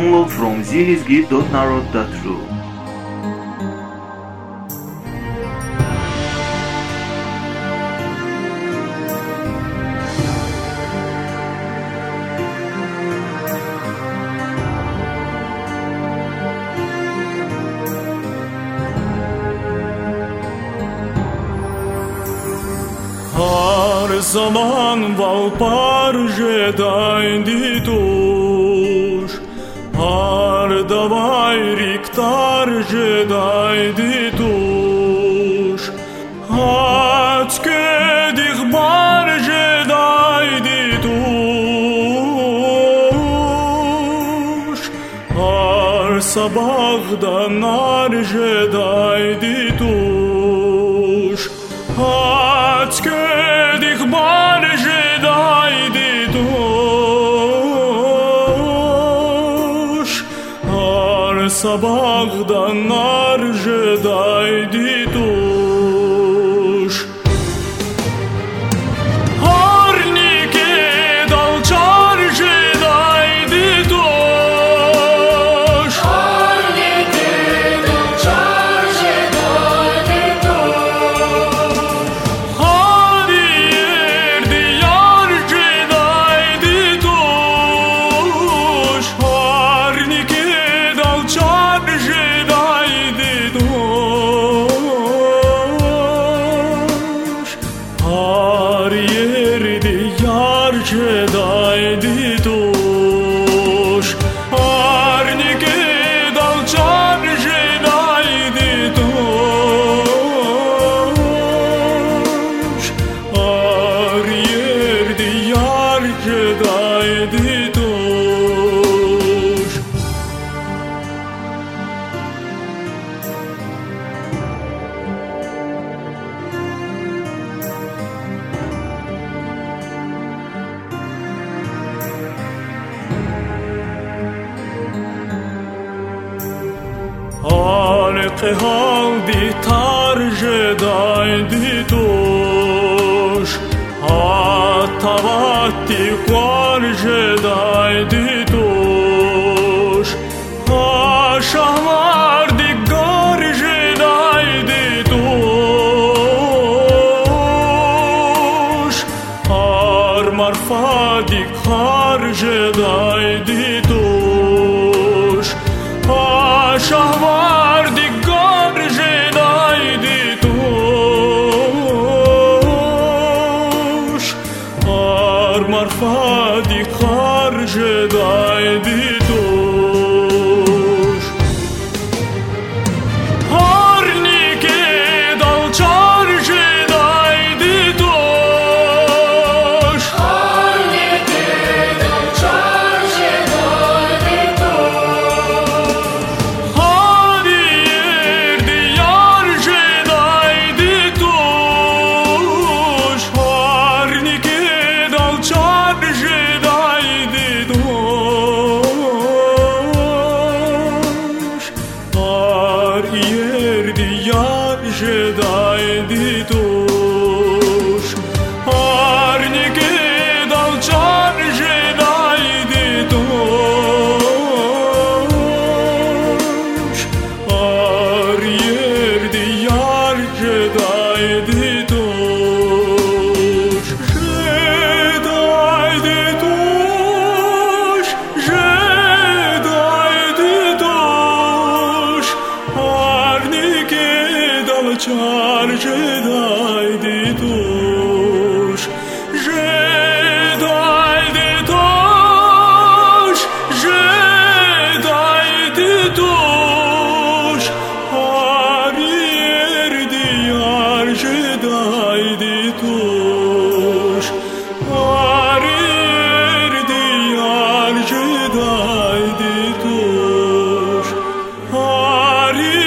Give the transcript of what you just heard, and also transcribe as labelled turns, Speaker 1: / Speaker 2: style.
Speaker 1: Download from zilisgit.narod.ru.
Speaker 2: Her zaman valparže daj dituš, har davaj riktarže daj dituš, hačke dih barže daj dituš, har sabah danarže daj dituš, hačke dih barže daj dituš, har sabah danarže daj dituš. Harnike dalčarže daj dituš, harnike dalčarže daj dituš, hadijer diyarže daj dituš, harnike dalčarže daj dituš, hadijer diyarže daj dituš, harnike dalčarže daj dituš, hadijer diyarže daj dituš. Halke haldi tarje daj dituš, hatavati kvarje daj dituš, haşavardi garje daj dituş, har marfadi karje daj dituş, haşavardi garje daj dituş, har marfadi karje daj dituş. Harnike dalčarže daj dituš, harnike dalčarže daj dituš, hadijer diyarže daj dituš, harnike dalčarže daj dituš, hadijer diyarže daj dituş, harnike dalčarže daj dituş, hadijer diyarže daj dituş. Daj dituş, daj dituş, harnike dalčarže daj dituş, daj dituş, daj dituş, hadijer diyarže daj dituş, hadijer diyarže daj dituş, hadijer